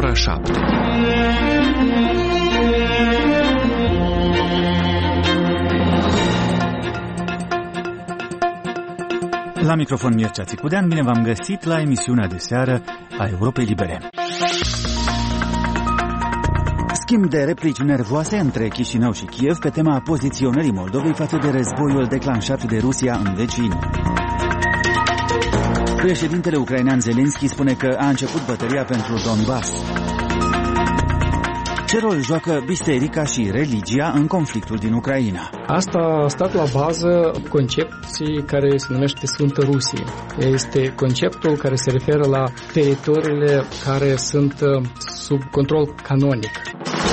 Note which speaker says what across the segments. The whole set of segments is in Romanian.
Speaker 1: ora 7.
Speaker 2: La microfon Mircea Țicudean, bine v-am găsit la emisiunea de seară a Europei Libere. Schimb de replici nervoase între Chișinău și Kiev pe tema poziționării Moldovei față de războiul declanșat de Rusia în vecini. Președintele ucrainean Zelensky spune că a început bătălia pentru Donbass. Ce rol joacă biserica și religia în conflictul din Ucraina?
Speaker 3: Asta a stat la bază concepției care se numește Sfântă Rusie. Este conceptul care se referă la teritoriile care sunt sub control canonic.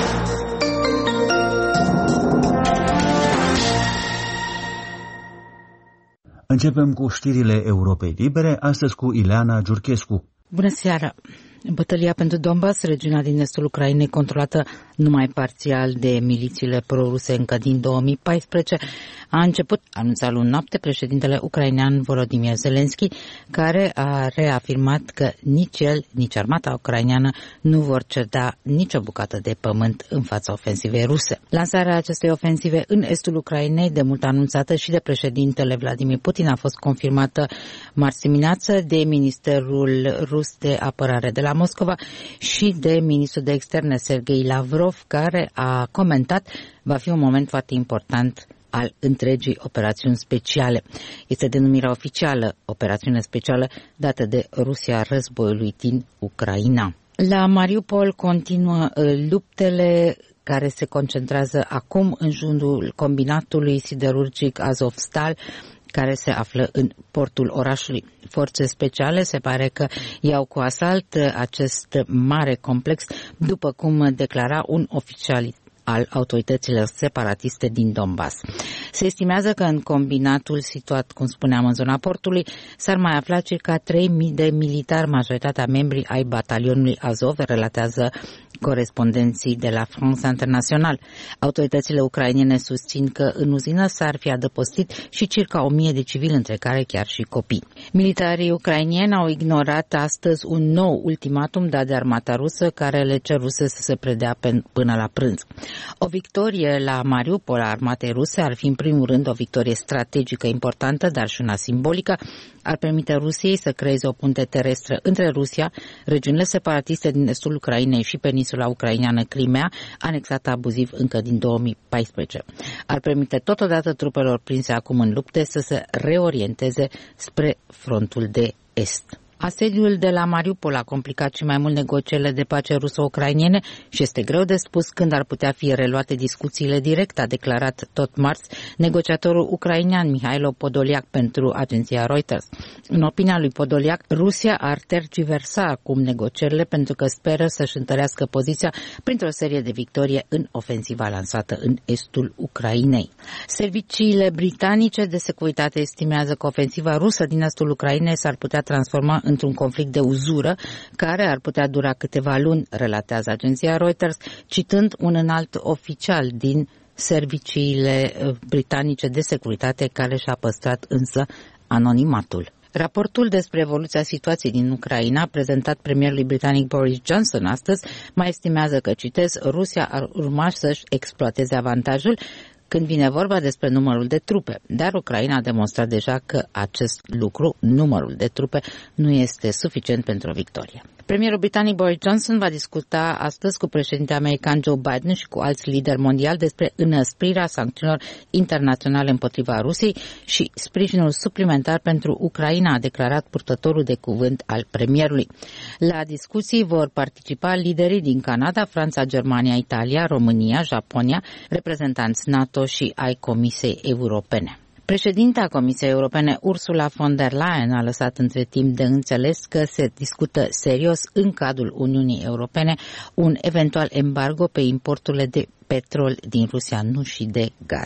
Speaker 2: Începem cu știrile Europei Libere, astăzi cu Ileana Giurchescu.
Speaker 4: Bună seara! Bătălia pentru Donbass, regiunea din estul Ucrainei, controlată numai parțial de milițiile proruse încă din 2014, a început, anunța luni noapte președintele ucrainean Volodymyr Zelensky, care a reafirmat că nici el, nici armata ucraineană nu vor ceda nicio bucată de pământ în fața ofensivei ruse. Lansarea acestei ofensive în estul Ucrainei, de mult anunțată și de președintele Vladimir Putin, a fost confirmată marți dimineață de Ministerul Rus de Apărare de la Moscova și de ministrul de externe Sergei Lavrov, care a comentat: va fi un moment foarte important al întregii operațiuni speciale. Este denumirea oficială, operațiune specială, dată de Rusia războiului din Ucraina. La Mariupol continuă luptele care se concentrează acum în jurul combinatului siderurgic Azovstal, care se află în portul orașului. Forțe speciale se pare că iau cu asalt acest mare complex, după cum declara un oficial al autorităților separatiste din Donbass. Se estimează că în combinatul situat, cum spuneam, în zona portului, s-ar mai afla circa 3.000 de militari, majoritatea membrii ai batalionului Azov, relatează corespondenții de la France International. Autoritățile ucrainene susțin că în uzină s-ar fi adăpostit și circa 1.000 de civili, între care chiar și copii. Militarii ucrainieni au ignorat astăzi un nou ultimatum dat de armata rusă, care le ceruse să se predea până la prânz. O victorie la Mariupol a armatei ruse ar fi în primul rând o victorie strategică importantă, dar și una simbolică. Ar permite Rusiei să creeze o punte terestră între Rusia, regiunile separatiste din estul Ucrainei și peninsula ucraineană Crimea, anexată abuziv încă din 2014. Ar permite totodată trupelor prinse acum în lupte să se reorienteze spre frontul de est. Asediul de la Mariupol a complicat și mai mult negocierile de pace ruso-ucrainiene și este greu de spus când ar putea fi reluate discuțiile direct, a declarat tot marți negociatorul ucrainean Mihailo Podoliak pentru agenția Reuters. În opinia lui Podoliak, Rusia ar tergiversa acum negocierile pentru că speră să-și întărească poziția printr-o serie de victorie în ofensiva lansată în estul Ucrainei. Serviciile britanice de securitate estimează că ofensiva rusă din estul Ucrainei s-ar putea transforma într-un conflict de uzură care ar putea dura câteva luni, relatează agenția Reuters, citând un înalt oficial din serviciile britanice de securitate care și-a păstrat însă anonimatul. Raportul despre evoluția situației din Ucraina, prezentat premierului britanic Boris Johnson astăzi, mai estimează că, citez, Rusia ar urma să-și exploateze avantajul când vine vorba despre numărul de trupe, dar Ucraina a demonstrat deja că acest lucru, numărul de trupe, nu este suficient pentru o victorie. Premierul britanic Boris Johnson va discuta astăzi cu președintele american Joe Biden și cu alți lideri mondiali despre înăsprirea sancțiunilor internaționale împotriva Rusiei și sprijinul suplimentar pentru Ucraina, a declarat purtătorul de cuvânt al premierului. La discuții vor participa liderii din Canada, Franța, Germania, Italia, România, Japonia, reprezentanți NATO și ai Comisiei Europene. Președinta Comisiei Europene, Ursula von der Leyen, a lăsat între timp de înțeles că se discută serios în cadrul Uniunii Europene un eventual embargo pe importurile de petrol din Rusia, nu și de gaze.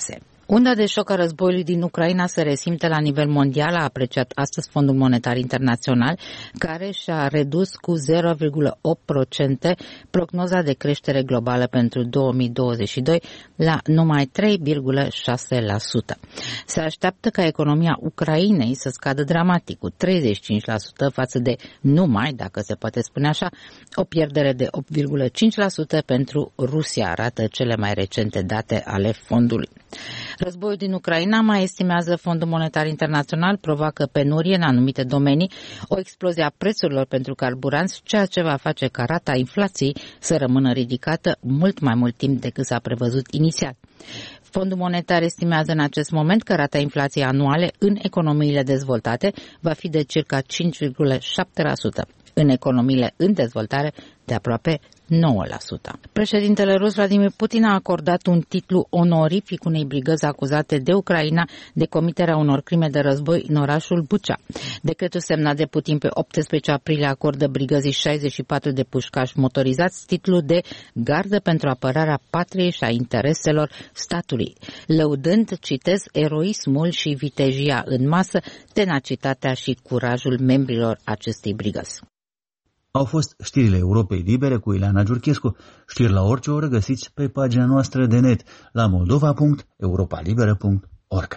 Speaker 4: Unda de șoc a războiului din Ucraina se resimte la nivel mondial, a apreciat astăzi Fondul Monetar Internațional, care și-a redus cu 0,8% prognoza de creștere globală pentru 2022 la numai 3,6%. Se așteaptă ca economia Ucrainei să scadă dramatic cu 35% față de numai, dacă se poate spune așa, o pierdere de 8,5% pentru Rusia, arată cele mai recente date ale fondului. Războiul din Ucraina, mai estimează Fondul Monetar Internațional, provoacă penurie în anumite domenii, o explozie a prețurilor pentru carburanți, ceea ce va face ca rata inflației să rămână ridicată mult mai mult timp decât s-a prevăzut inițial. Fondul Monetar estimează în acest moment că rata inflației anuale în economiile dezvoltate va fi de circa 5,7%. În economiile în dezvoltare de aproape 9%. Președintele rus Vladimir Putin a acordat un titlu onorific unei brigăzi acuzate de Ucraina de comiterea unor crime de război în orașul Bucha. Decretul semnat de Putin pe 18 aprilie acordă brigăzii 64 de pușcași motorizați titlul de gardă pentru apărarea patriei și a intereselor statului, lăudând, citez, eroismul și vitejia în masă, tenacitatea și curajul membrilor acestei brigăzi.
Speaker 2: Au fost știrile Europei Libere cu Ileana Giurchescu. Știri la orice oră găsiți pe pagina noastră de net la moldova.europalibera.org.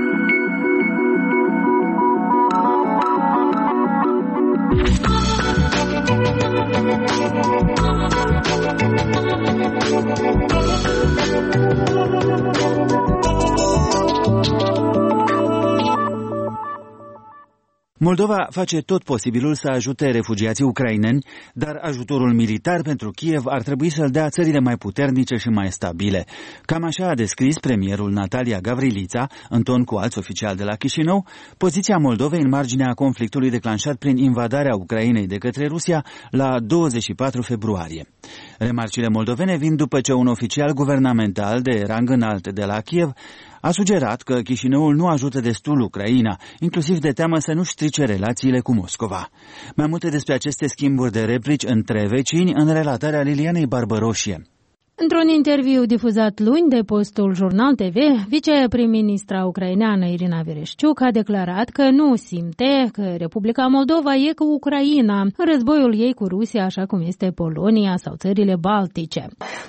Speaker 2: Moldova face tot posibilul să ajute refugiații ucraineni, dar ajutorul militar pentru Kiev ar trebui să-l dea țările mai puternice și mai stabile. Cam așa a descris premierul Natalia Gavrilița, în ton cu alți oficiali de la Chișinău, poziția Moldovei în marginea conflictului declanșat prin invadarea Ucrainei de către Rusia la 24 februarie. Remarcile moldovene vin după ce un oficial guvernamental de rang înalt de la Kiev a sugerat că Chișinăul nu ajută destul Ucraina, inclusiv de teamă să nu strice relațiile cu Moscova. Mai multe despre aceste schimburi de replici între vecini în relatarea Lilianei Barbăroșie.
Speaker 1: Într-un interviu difuzat luni de postul Jurnal TV, viceprim-ministra ucraineană Irina Vereshchuk a declarat că nu simte că Republica Moldova e cu Ucraina în războiul ei cu Rusia, așa cum este Polonia sau țările Baltice.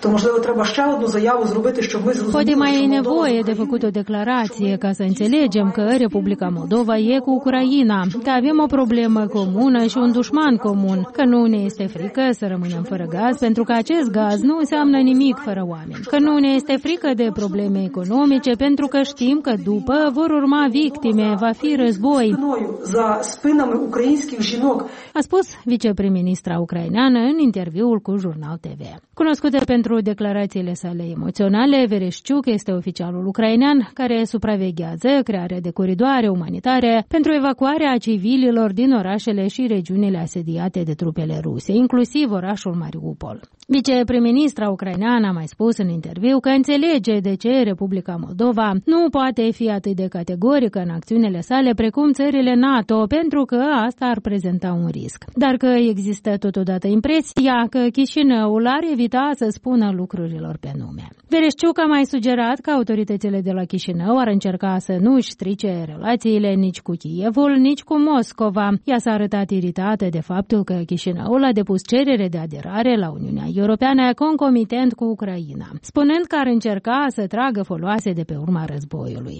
Speaker 1: Poate mai e nevoie de făcut o declarație ca să înțelegem că Republica Moldova e cu Ucraina, că avem o problemă comună și un dușman comun, că nu ne este frică să rămânem fără gaz, pentru că acest gaz nu înseamnă nimic fără oameni, că nu ne este frică de probleme economice, pentru că știm că după vor urma victime, va fi război, a spus viceprim-ministra ucraineană în interviul cu Jurnal TV. Cunoscută pentru declarațiile sale emoționale, Vereshchuk este oficialul ucrainean care supraveghează crearea de coridoare umanitare pentru evacuarea civililor din orașele și regiunile asediate de trupele ruse, inclusiv orașul Mariupol. Viceprim-ministra ucraineană a mai spus în interviu că înțelege de ce Republica Moldova nu poate fi atât de categorică în acțiunile sale precum țările NATO, pentru că asta ar prezenta un risc. Dar că există totodată impresia că Chișinăul ar evita să spună lucrurilor pe nume. Vereshchuk a mai sugerat că autoritățile de la Chișinău ar încerca să nu își strice relațiile nici cu Kievul, nici cu Moscova. Ea s-a arătat iritată de faptul că Chișinăul a depus cerere de aderare la Uniunea Europeană concomitent cu Ucraina, spunând că ar încerca să tragă foloase de pe urma războiului.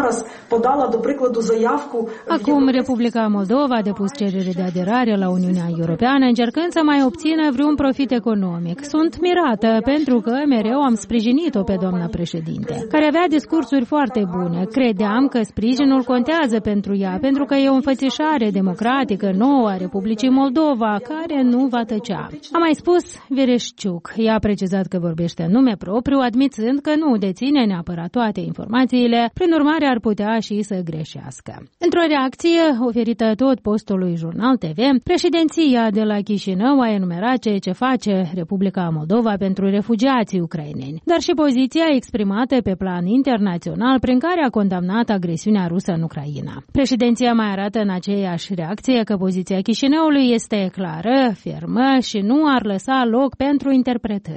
Speaker 1: Acum Republica Moldova a depus cerere de aderare la Uniunea Europeană, încercând să mai obțină vreun profit economic. Sunt mirată pentru că mereu am sprijinit-o pe doamna președinte, care avea discursuri foarte bune. Credeam că sprijinul contează pentru ea, pentru că e o înfățișare democratică nouă a Republicii Moldova, care nu va tăcea. A mai spus Vereshchuk. Ea a precizat că vorbește în nume propriu, admițând că nu deține neapărat toate informațiile, prin urmare ar putea și să greșească. Într-o reacție oferită tot postului Jurnal TV, președinția de la Chișinău a enumerat ceea ce face Republica Moldova pentru refugiații ucraineni, dar și poziția exprimată pe plan internațional prin care a condamnat agresiunea rusă în Ucraina. Președinția mai arată în aceeași reacție că poziția Chișinăului este clară, fermă și nu ar lăsa loc pentru interpretări. Republica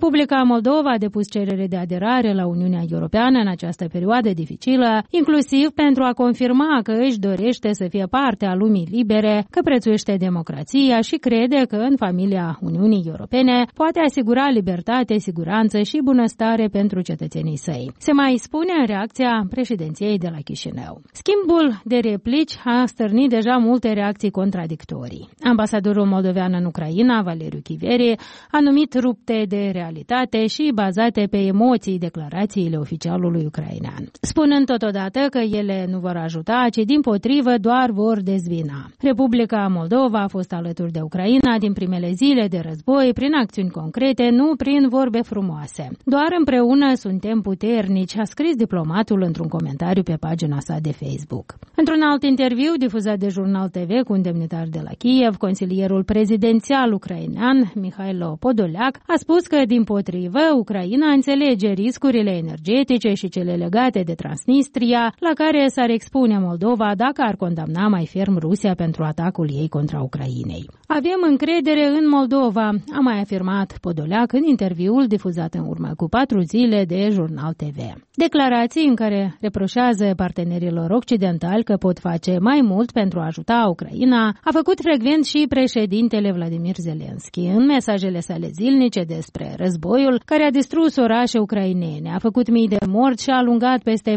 Speaker 1: Republica Moldova a depus cerere de aderare la Uniunea Europeană în această perioadă dificilă, inclusiv pentru a confirma că își dorește să fie parte a lumii libere, că prețuiește democrația și crede că în familia Uniunii Europene poate asigura libertate, siguranță și bunăstare pentru cetățenii săi. Se mai spune în reacția președinției de la Chișinău. Schimbul de replici a stârnit deja multe reacții contradictorii. Ambasadorul moldovean în Ucraina, Valeriu Chiveri, a numit rupte de realitate și bazate pe emoții declarațiile oficialului ucrainean, spunând totodată că ele nu vor ajuta, ci dimpotrivă doar vor dezvina. Republica Moldova a fost alături de Ucraina din primele zile de război prin acțiuni concrete, nu prin vorbe frumoase. Doar împreună suntem puternici, a scris diplomatul într-un comentariu pe pagina sa de Facebook. Într-un alt interviu difuzat de Jurnal TV cu un demnitar de la Kiev, consilierul prezidențial ucrainean, Mihailo Podoliac, a spus că, dimpotrivă, Ucraina înțelege riscurile energetice și cele legate de Transnistria, la care s-ar expune Moldova dacă ar condamna mai ferm Rusia pentru atacul ei contra Ucrainei. Avem încredere în Moldova, a mai afirmat Podoliac în interviul difuzat în urmă cu 4 zile de Jurnal TV. Declarații în care reproșează partenerilor occidentali că pot face mai mult pentru a ajuta Ucraina a făcut frecvent și președintele Vladimir Zelensky în mesajele sale zilnice despre războiul care a distrus orașe ucrainene, a făcut mii de morți și a alungat peste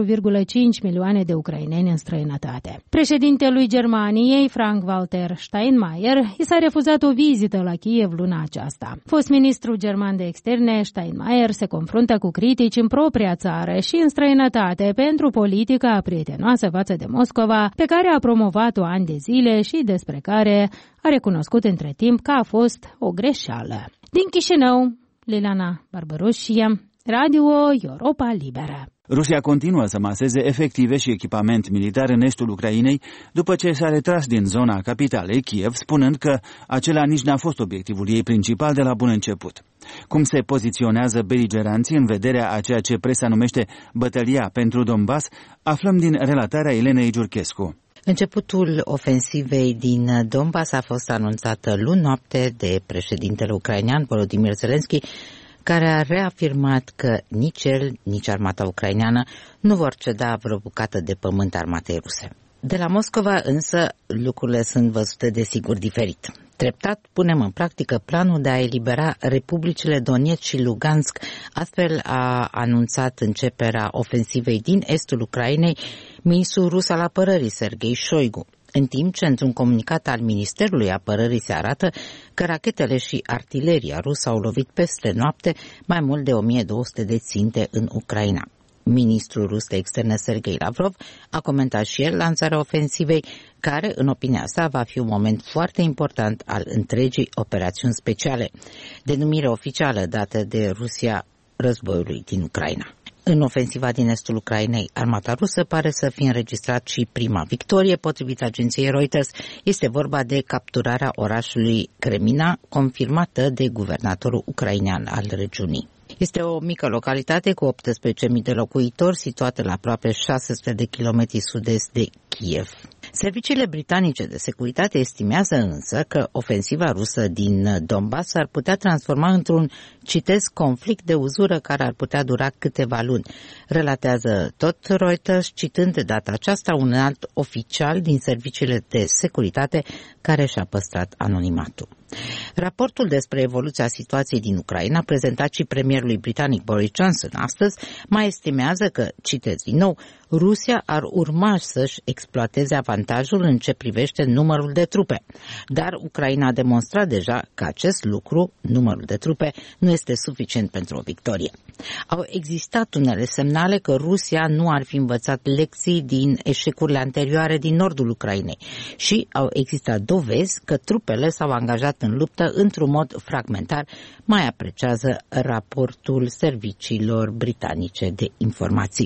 Speaker 1: 4,5 milioane de ucraineni în străinătate. Președintelui Germaniei, Frank-Walter Steinmeier, i s-a refuzat o vizită la Kiev luna aceasta. Fost ministru german de externe, Steinmeier se confruntă cu critici în propria țară și în străinătate pentru politica prietenoasă față de Moscova, pe care a promovat-o ani de zile și despre care a recunoscut între timp că a fost o greșeală. Din Chișinău, Liliana Barbaroșia, Radio Europa Liberă.
Speaker 2: Rusia continuă să maseze efective și echipament militar în estul Ucrainei după ce s-a retras din zona capitalei, Kiev, spunând că acela nici n-a fost obiectivul ei principal de la bun început. Cum se poziționează beligeranții în vederea a ceea ce presa numește bătălia pentru Donbass, aflăm din relatarea Elenei Giurchescu.
Speaker 4: Începutul ofensivei din Donbass a fost anunțat luni noapte de președintele ucrainean Volodymyr Zelensky, care a reafirmat că nici el, nici armata ucraineană nu vor ceda vreo bucată de pământ armatei ruse. De la Moscova însă lucrurile sunt văzute desigur diferit. Treptat punem în practică planul de a elibera republicile Donetsk și Lugansk, astfel a anunțat începerea ofensivei din estul Ucrainei ministrul rus al apărării Sergei Shoigu, în timp ce într-un comunicat al Ministerului Apărării se arată că rachetele și artileria rusă au lovit peste noapte mai mult de 1200 de ținte în Ucraina. Ministrul rus de externe Sergei Lavrov a comentat și el lansarea ofensivei, care, în opinia sa, va fi un moment foarte important al întregii operațiuni speciale, denumire oficială dată de Rusia războiului din Ucraina. În ofensiva din estul Ucrainei, armata rusă pare să fi înregistrat și prima victorie, potrivit agenției Reuters. Este vorba de capturarea orașului Kremina, confirmată de guvernatorul ucrainean al regiunii. Este o mică localitate cu 18.000 de locuitori, situată la aproape 600 de kilometri sud-est de Kiev. Serviciile britanice de securitate estimează însă că ofensiva rusă din Donbass ar putea transforma într-un, citez, conflict de uzură care ar putea dura câteva luni. Relatează tot Reuters, citând de data aceasta un alt oficial din serviciile de securitate care și-a păstrat anonimatul. Raportul despre evoluția situației din Ucraina, prezentat și premierului britanic Boris Johnson astăzi, mai estimează că, citez din nou, Rusia ar urma să-și exploateze avantajul în ce privește numărul de trupe. Dar Ucraina a demonstrat deja că acest lucru, numărul de trupe, nu este suficient pentru o victorie. Au existat unele semnale că Rusia nu ar fi învățat lecții din eșecurile anterioare din nordul Ucrainei și au existat dovezi că trupele s-au angajat în luptă într-un mod fragmentar, mai apreciază raportul serviciilor britanice de informații.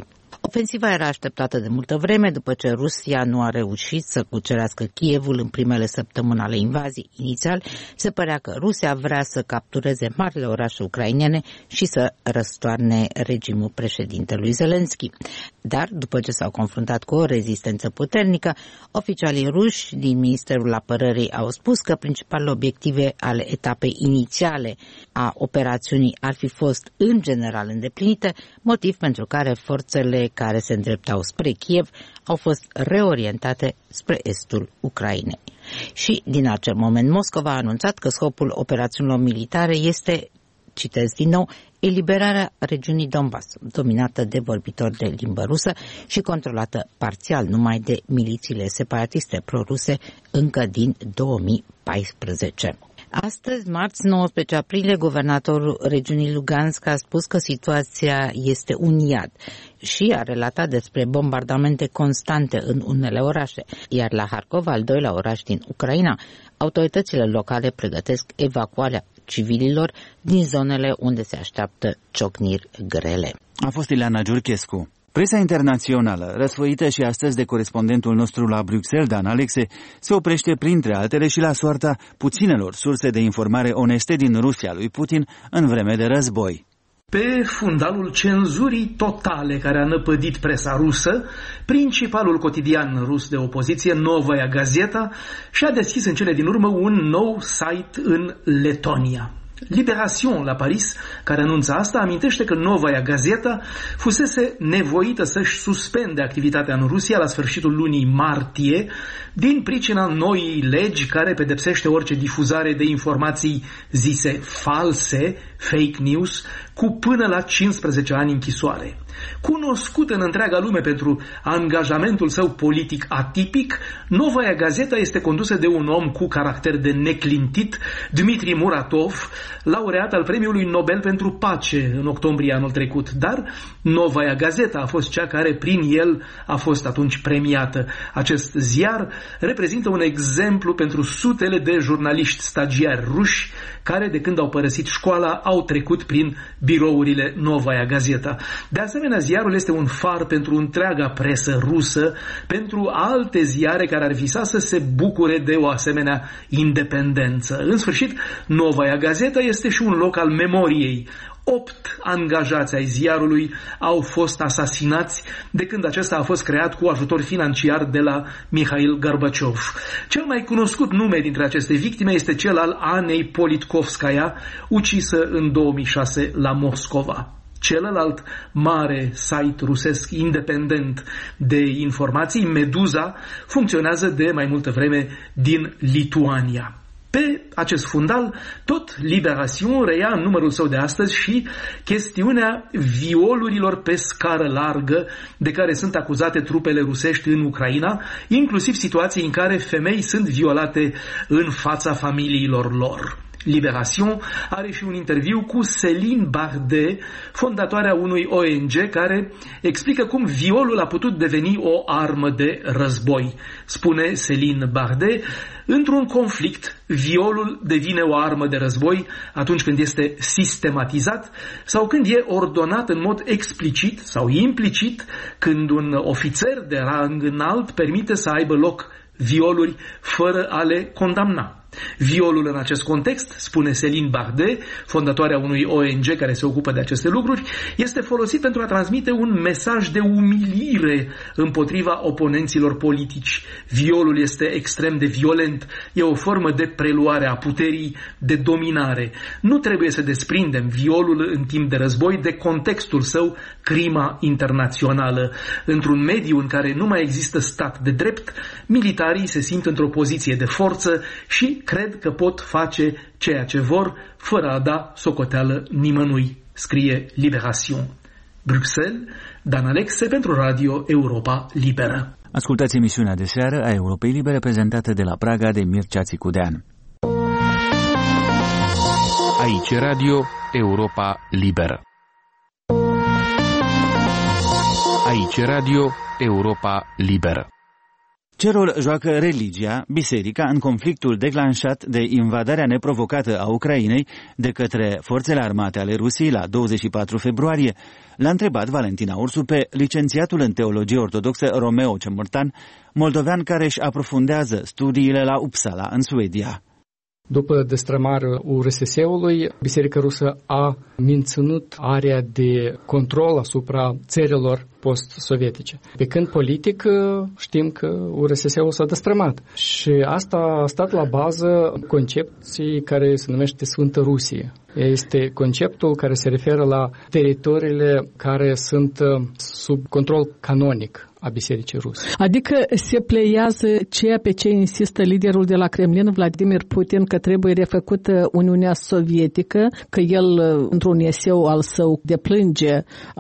Speaker 4: Ofensiva era așteptată de multă vreme, după ce Rusia nu a reușit să cucerească Kievul în primele săptămâni ale invazii. Inițial, se părea că Rusia vrea să captureze marile orașe ucrainene și să răstoarne regimul președintelui Zelensky. Dar, după ce s-au confruntat cu o rezistență puternică, oficialii ruși din Ministerul Apărării au spus că principalele obiective ale etapei inițiale a operațiunii ar fi fost în general îndeplinite, motiv pentru care forțele care se îndreptau spre Kiev au fost reorientate spre estul Ucrainei. Și din acel moment Moscova a anunțat că scopul operațiunilor militare este, citez din nou, eliberarea regiunii Donbass, dominată de vorbitori de limbă rusă și controlată parțial numai de milițiile separatiste proruse încă din 2014. Astăzi, marți 19 aprilie, guvernatorul regiunii Lugansk a spus că situația este un iad și a relatat despre bombardamente constante în unele orașe, iar la Harkov, al doilea oraș din Ucraina, autoritățile locale pregătesc evacuarea civililor din zonele unde se așteaptă ciocniri grele.
Speaker 2: A fost Ileana Giurchescu. Presa internațională, răsfoită și astăzi de corespondentul nostru la Bruxelles, Dan Alexe, se oprește printre altele și la soarta puținelor surse de informare oneste din Rusia lui Putin în vreme de război.
Speaker 5: Pe fundalul cenzurii totale care a năpădit presa rusă, principalul cotidian rus de opoziție, Novaya Gazeta, și-a deschis în cele din urmă un nou site în Letonia. Libération la Paris, care anunță asta, amintește că Novaya Gazeta fusese nevoită să-și suspende activitatea în Rusia la sfârșitul lunii martie din pricina noii legi care pedepsește orice difuzare de informații zise false, fake news, cu până la 15 ani închisoare. Cunoscut în întreaga lume pentru angajamentul său politic atipic, Novaya Gazeta este condusă de un om cu caracter de neclintit, Dmitri Muratov, laureat al Premiului Nobel pentru Pace în octombrie anul trecut, dar Novaya Gazeta a fost cea care prin el a fost atunci premiată. Acest ziar reprezintă un exemplu pentru sutele de jurnaliști stagiari ruși care de când au părăsit școala au trecut prin birourile Novaya Gazeta. De asemenea, ziarul este un far pentru întreaga presă rusă, pentru alte ziare care ar visa să se bucure de o asemenea independență. În sfârșit, Novaya Gazeta este și un loc al memoriei. 8 angajați ai ziarului au fost asasinați de când acesta a fost creat cu ajutor financiar de la Mikhail Gorbachev. Cel mai cunoscut nume dintre aceste victime este cel al Anei Politkovskaya, ucisă în 2006 la Moscova. Celălalt mare site rusesc independent de informații, Meduza, funcționează de mai multă vreme din Lituania. Pe acest fundal, tot Libération reia în numărul său de astăzi și chestiunea violurilor pe scară largă de care sunt acuzate trupele rusești în Ucraina, inclusiv situații în care femei sunt violate în fața familiilor lor. Libération are și un interviu cu Céline Bardet, fondatoarea unui ONG care explică cum violul a putut deveni o armă de război. Spune Céline Bardet, într-un conflict, violul devine o armă de război atunci când este sistematizat sau când e ordonat în mod explicit sau implicit, când un ofițer de rang înalt permite să aibă loc violuri fără a le condamna. Violul în acest context, spune Céline Bardet, fondatoarea unui ONG care se ocupă de aceste lucruri, este folosit pentru a transmite un mesaj de umilire împotriva oponenților politici. Violul este extrem de violent, e o formă de preluare a puterii, de dominare. Nu trebuie să desprindem violul în timp de război de contextul său, crima internațională. Într-un mediu în care nu mai există stat de drept, militarii se simt într-o poziție de forță și cred că pot face ceea ce vor, fără a da socoteală nimănui, scrie Libération. Bruxelles, Dan Alexe pentru Radio Europa Liberă.
Speaker 2: Ascultați emisiunea de seară a Europei Libere prezentată de la Praga de Mircea Țicudean.
Speaker 6: Aici Radio Europa Liberă. Aici Radio Europa Liberă.
Speaker 2: Ce rol joacă religia, biserica, în conflictul declanșat de invadarea neprovocată a Ucrainei de către forțele armate ale Rusiei la 24 februarie? L-a întrebat Valentina Ursu pe licențiatul în teologie ortodoxă Romeo Cemurtan, moldovean care își aprofundează studiile la Uppsala, în Suedia.
Speaker 3: După destrămarea URSS-ului, Biserica Rusă a menținut area de control asupra țărilor post-sovietice. Pe când politic știm că URSS-ul s-a destrămat. Și asta a stat la bază concepției care se numește Sfântă Rusie. Este conceptul care se referă la teritoriile care sunt sub control canonic a Bisericii Ruse.
Speaker 7: Adică se pleiază ceea pe ce insistă liderul de la Kremlin, Vladimir Putin, că trebuie refăcută Uniunea Sovietică, că el, într-un eseu al său, deplânge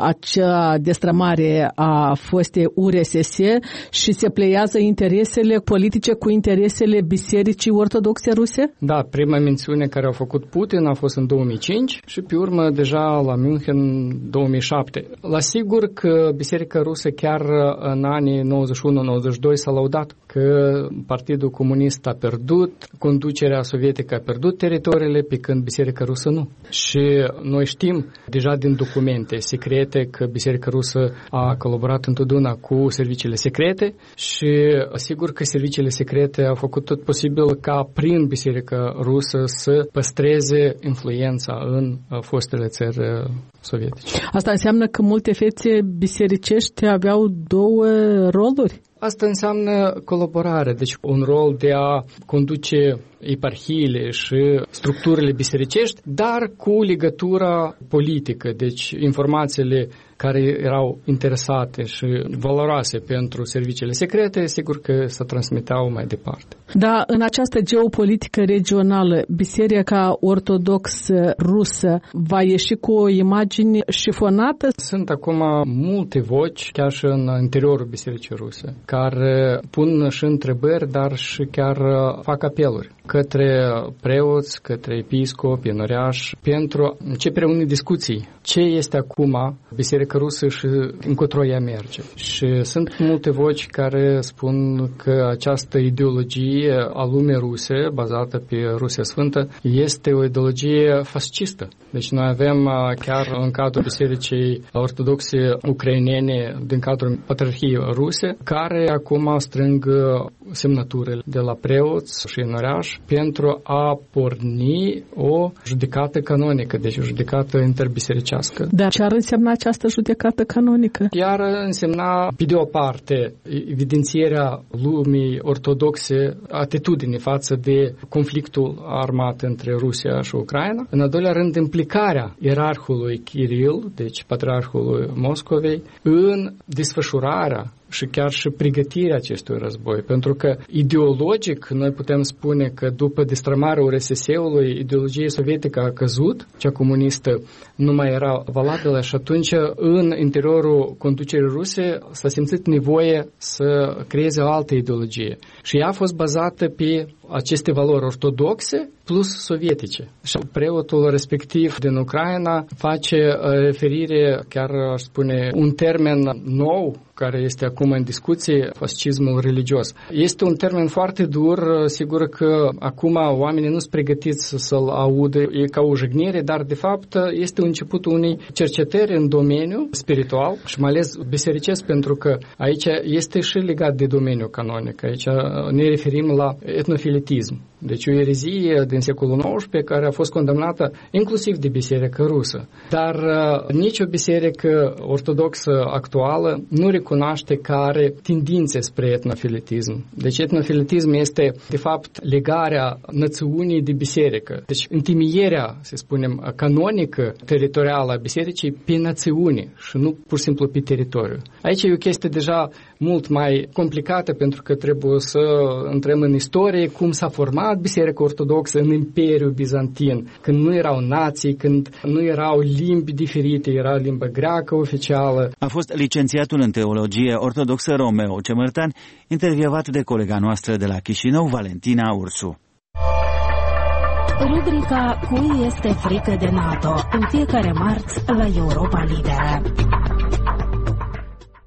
Speaker 7: acea destrămare a fostei URSS și se pleiază interesele politice cu interesele Bisericii Ortodoxe Ruse? Da,
Speaker 3: prima mențiune care a făcut Putin a fost în 2005 și pe urmă deja la München 2007. La sigur că Biserica Rusă chiar în anii 91-92 s-a laudat că Partidul Comunist a pierdut, conducerea sovietică a pierdut teritoriile, pe când Biserica Rusă nu. Și noi știm deja din documente secrete că Biserica Rusă a colaborat întotdeauna cu serviciile secrete și sigur că serviciile secrete au făcut tot posibil ca prin Biserica Rusă să păstreze influența în fostele țări sovietice.
Speaker 7: Asta înseamnă că multe fețe bisericești aveau două roluri?
Speaker 3: Asta înseamnă colaborare, deci un rol de a conduce eparhiile și structurile bisericești, dar cu legătura politică, deci informațiile care erau interesate și valoroase pentru serviciile secrete, sigur că se transmiteau mai departe.
Speaker 7: Da, în această geopolitică regională, Biserica Ortodoxă Rusă va ieși cu o imagine șifonată?
Speaker 3: Sunt acum multe voci, chiar și în interiorul Bisericii Ruse, care pun și întrebări, dar și chiar fac apeluri către preoți, către episcopi, înăreași, pentru începerea unei discuții. Ce este acum Biserica Rusă și încotro ea merge? Și sunt multe voci care spun că această ideologie a lumii ruse, bazată pe Rusia Sfântă, este o ideologie fascistă. Deci noi avem chiar în cadrul Bisericii Ortodoxe ucrainene din cadrul Patriarhiei Ruse, care acum strâng semnăturile de la preoți și înăreași pentru a porni o judecată canonică, deci o judecată interbisericească.
Speaker 7: Dar ce ar însemna această judecată canonică?
Speaker 3: Iar însemna, pe de o parte, evidențierea lumii ortodoxe, atitudine față de conflictul armat între Rusia și Ucraina. În al doilea rând, implicarea ierarhului Kiril, deci patriarhului Moscovei, în desfășurarea și chiar și pregătirea acestui război. Pentru că ideologic noi putem spune că după destrămarea URSS-ului, ideologia sovietică a căzut, cea comunistă nu mai era valabilă și atunci în interiorul conducerii ruse s-a simțit nevoie să creeze o altă ideologie. Și ea a fost bazată pe aceste valori ortodoxe plus sovietice. Și preotul respectiv din Ucraina face referire, chiar aș spune, un termen nou care este acum în discuție, fascismul religios. Este un termen foarte dur, sigur că acum oamenii nu sunt pregătiți să-l audă, e ca o jignire, dar de fapt este începutul unei cercetări în domeniu spiritual și mai ales bisericesc, pentru că aici este și legat de domeniul canonic. Aici ne referim la etnofilitism. Deci o erezie din secolul XIX care a fost condamnată inclusiv de Biserica Rusă. Dar nicio biserică ortodoxă actuală nu recunoaște că are tendințe spre etnofilitism. Deci etnofilitism este, de fapt, legarea națiunii de biserică. Deci întemeierea, să spunem, canonică, teritorială a bisericii pe națiune și nu pur și simplu pe teritoriu. Aici e o chestie deja mult mai complicată pentru că trebuie să intrăm în istorie cum s-a format Biserica Ortodoxă în Imperiul Bizantin, când nu erau nații, când nu erau limbi diferite, era limba greacă oficială.
Speaker 2: A fost licențiatul în teologie ortodoxă Romeo Cemurtan, intervievat de colega noastră de la Chișinău, Valentina Ursu.
Speaker 1: Rubrica Cui este frică de NATO? În fiecare marți la Europa Liberă.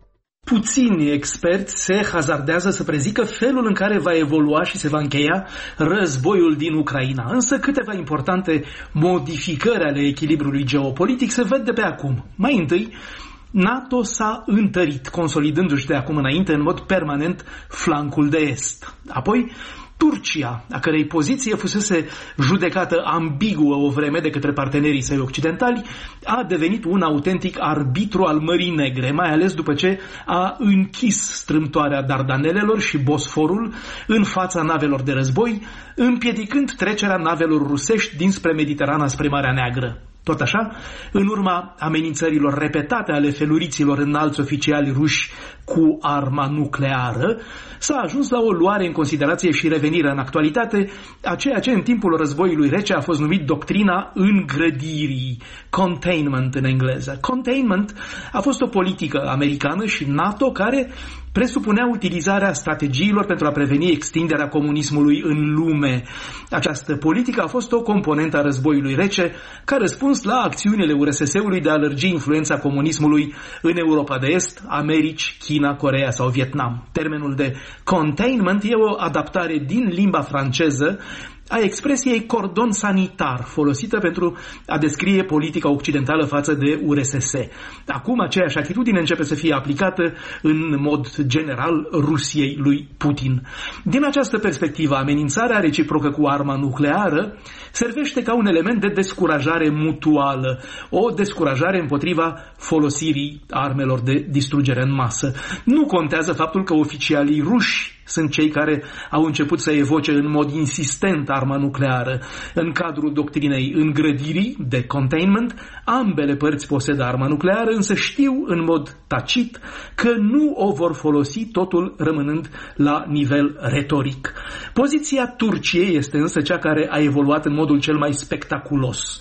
Speaker 5: puțini experți se hazardează să prezică felul în care va evolua și se va încheia războiul din Ucraina. Însă câteva importante modificări ale echilibrului geopolitic se văd de pe acum. Mai întâi, NATO s-a întărit, consolidându-și de acum înainte în mod permanent flancul de est. Apoi, Turcia, a cărei poziție fusese judecată ambiguă o vreme de către partenerii săi occidentali, a devenit un autentic arbitru al Mării Negre, mai ales după ce a închis strâmtoarea Dardanelelor și Bosforul în fața navelor de război, împiedicând trecerea navelor rusești dinspre Mediterana spre Marea Neagră. Tot așa, în urma amenințărilor repetate ale feluriților înalți oficiali ruși cu arma nucleară, s-a ajuns la o luare în considerație și revenire în actualitate a ceea ce în timpul războiului rece a fost numit doctrina îngrădirii, containment în engleză. Containment a fost o politică americană și NATO care presupunea utilizarea strategiilor pentru a preveni extinderea comunismului în lume. Această politică a fost o componentă a războiului rece ca răspuns la acțiunile URSS-ului de a lărgi influența comunismului în Europa de Est, Americi, China, Coreea sau Vietnam. Termenul de containment e o adaptare din limba franceză a expresiei cordon sanitar, folosită pentru a descrie politica occidentală față de URSS. Acum aceeași atitudine începe să fie aplicată în mod general Rusiei lui Putin. Din această perspectivă, amenințarea reciprocă cu arma nucleară servește ca un element de descurajare mutuală, o descurajare împotriva folosirii armelor de distrugere în masă. Nu contează faptul că oficialii ruși sunt cei care au început să evoce în mod insistent arma nucleară. În cadrul doctrinei îngrădirii, de containment, ambele părți posedă arma nucleară, însă știu în mod tacit că nu o vor folosi, totul rămânând la nivel retoric. Poziția Turciei este însă cea care a evoluat în modul cel mai spectaculos.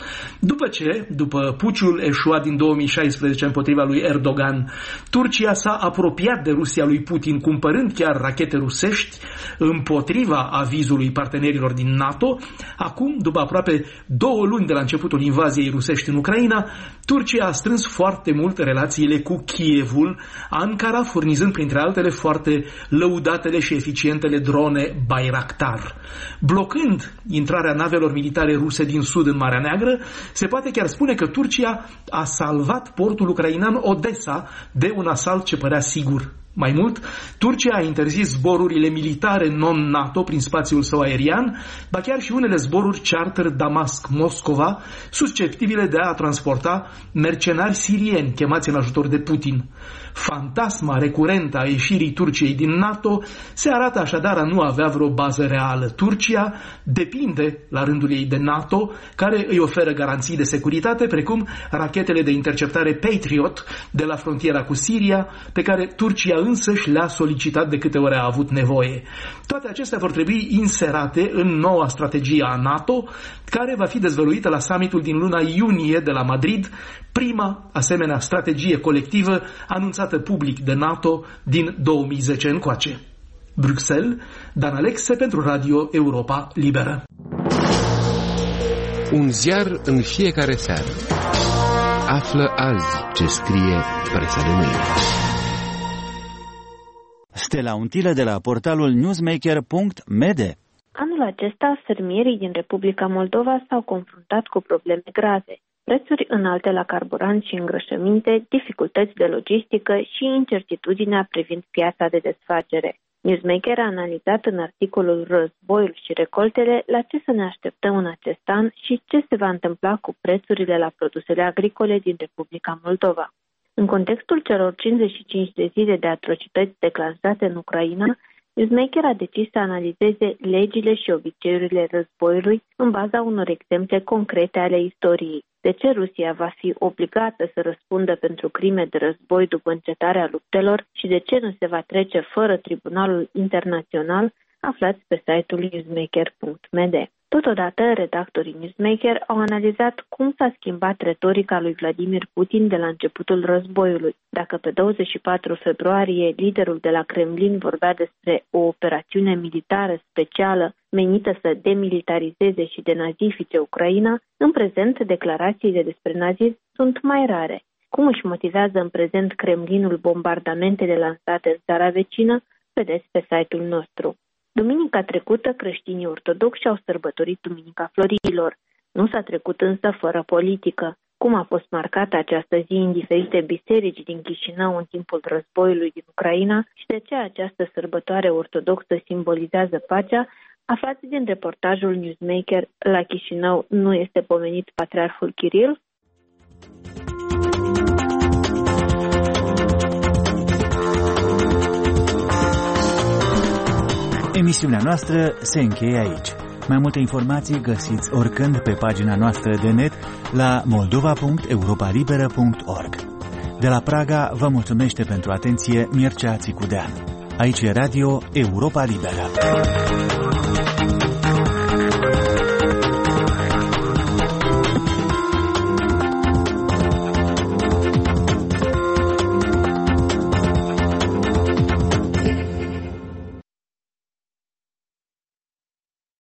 Speaker 5: După puciul eșuat din 2016 împotriva lui Erdogan, Turcia s-a apropiat de Rusia lui Putin, cumpărând chiar rachete rusești împotriva avizului partenerilor din NATO. Acum, după aproape 2 luni de la începutul invaziei rusești în Ucraina, Turcia a strâns foarte mult relațiile cu Kievul, Ankara furnizând printre altele foarte lăudatele și eficientele drone Bayraktar. Blocând intrarea navelor militare ruse din sud în Marea Neagră, se poate chiar spune că Turcia a salvat portul ucrainean Odessa de un asalt ce părea sigur. Mai mult, Turcia a interzis zborurile militare non-NATO prin spațiul său aerian, ba chiar și unele zboruri charter Damasc-Moscova, susceptibile de a transporta mercenari sirieni chemați în ajutor de Putin. Fantasma recurentă a ieșirii Turciei din NATO se arată așadar a nu avea vreo bază reală. Turcia depinde la rândul ei de NATO, care îi oferă garanții de securitate, precum rachetele de interceptare Patriot de la frontiera cu Siria, pe care Turcia însăși le-a solicitat de câte ori a avut nevoie. Toate acestea vor trebui inserate în noua strategie a NATO, care va fi dezvăluită la summitul din luna iunie de la Madrid, prima asemenea strategie colectivă anunțată public de NATO din 2010 încoace. Bruxelles, Dan Alexe pentru Radio Europa Liberă.
Speaker 6: Un ziar în fiecare seară. Află azi ce scrie presa de mâine.
Speaker 2: Stella Untilă de la portalul newsmaker.md.
Speaker 8: Anul acesta, fermierii din Republica Moldova s-au confruntat cu probleme grave. Prețuri înalte la carburant și îngrășăminte, dificultăți de logistică și incertitudinea privind piața de desfacere. Newsmaker a analizat în articolul Războiul și recoltele la ce să ne așteptăm în acest an și ce se va întâmpla cu prețurile la produsele agricole din Republica Moldova. În contextul celor 55 de zile de atrocități declanșate în Ucraina, Newsmaker a decis să analizeze legile și obiceiurile războiului în baza unor exemple concrete ale istoriei. De ce Rusia va fi obligată să răspundă pentru crime de război după încetarea luptelor și de ce nu se va trece fără Tribunalul Internațional, aflați pe site-ul newsmaker.md. Totodată, redactorii Newsmaker au analizat cum s-a schimbat retorica lui Vladimir Putin de la începutul războiului. Dacă pe 24 februarie liderul de la Kremlin vorbea despre o operațiune militară specială menită să demilitarizeze și denazifice Ucraina, în prezent declarațiile despre nazism sunt mai rare. Cum își motivează în prezent Kremlinul bombardamentele lansate în țara vecină, vedeți pe site-ul nostru. Duminica trecută, creștinii ortodoxi au sărbătorit Duminica Florilor. Nu s-a trecut însă fără politică. Cum a fost marcată această zi în diferite biserici din Chișinău în timpul războiului din Ucraina și de ce această sărbătoare ortodoxă simbolizează pacea, aflați din reportajul Newsmaker. La Chișinău nu este pomenit patriarhul Kiril?
Speaker 2: Emisiunea noastră se încheie aici. Mai multe informații găsiți oricând pe pagina noastră de net la moldova.europalibera.org. De la Praga vă mulțumește pentru atenție Mircea Țicudean. Aici e Radio Europa Liberă.